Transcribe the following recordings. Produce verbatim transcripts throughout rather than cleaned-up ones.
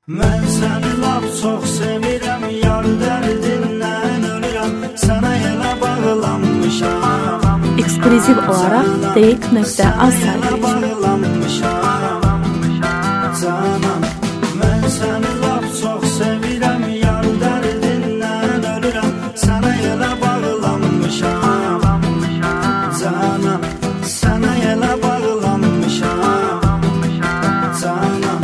Mən səni lap çox sevirəm, yar dərdindən ölürəm, sana elə bağlanmışam. Eksklüziv olarak deyik nöqtə az sayıcı. Canım, mən səni lap çox sevirəm, yar dərdindən ölürəm, sana elə bağlanmışam. Canım, sana elə bağlanmışam. Canım.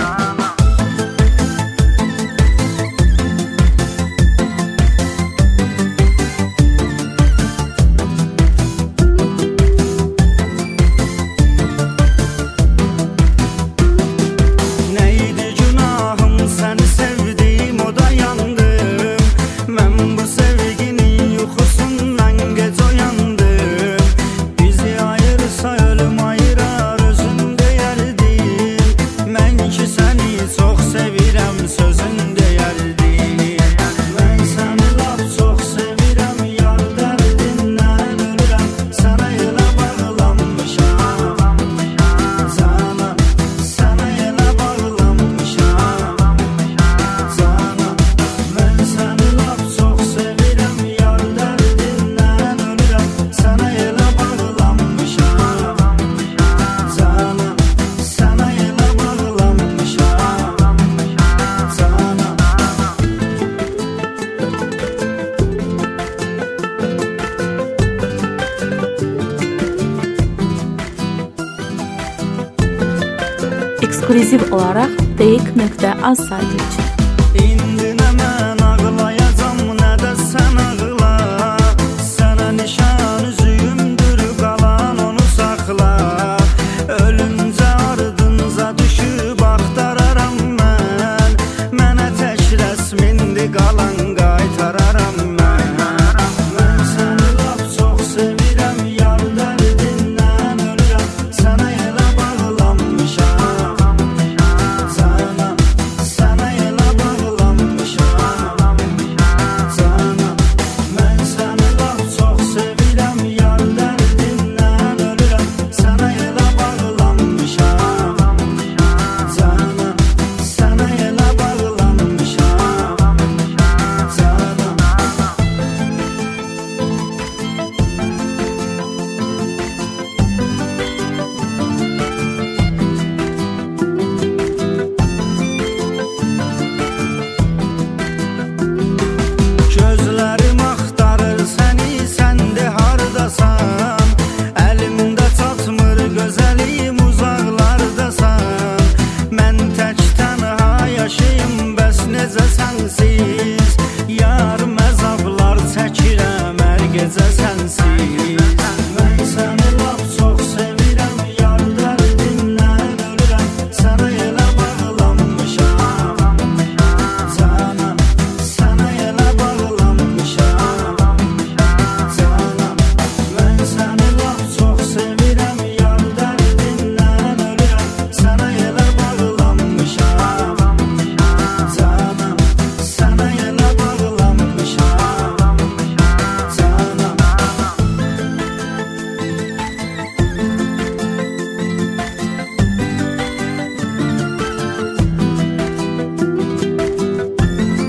Eksklüziv olarak deyik nöqtə az sayıcı. İndi nə mən ağlayacam, nə də sən ağla. Sənə nişan üzüyümdür qalan, onu saxla. Ölüncə ardınca düşüb axtararam mən. Mənə tək rəsmindi qalan, qaytararam mən. Mən səni lap çox sevirəm, yar dərdindən ölürəm, sənə elə bağlanmışam. Necə sənsiz, yarım əzablar çəkirəm hər gecə sənsiz. Mən səni lap çox sevirəm, yar dərdindən ölürəm, sənə elə bağlanmışam. Canım, sənə elə bağlanmışam. Canım, mən səni lap çox sevirəm, yar dərdindən ölürəm, sənə elə bağlanmışam.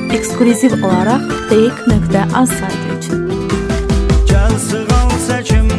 Eksklüziv olarak deyik nöqtə az sayıcı. Gəl sığal çəkim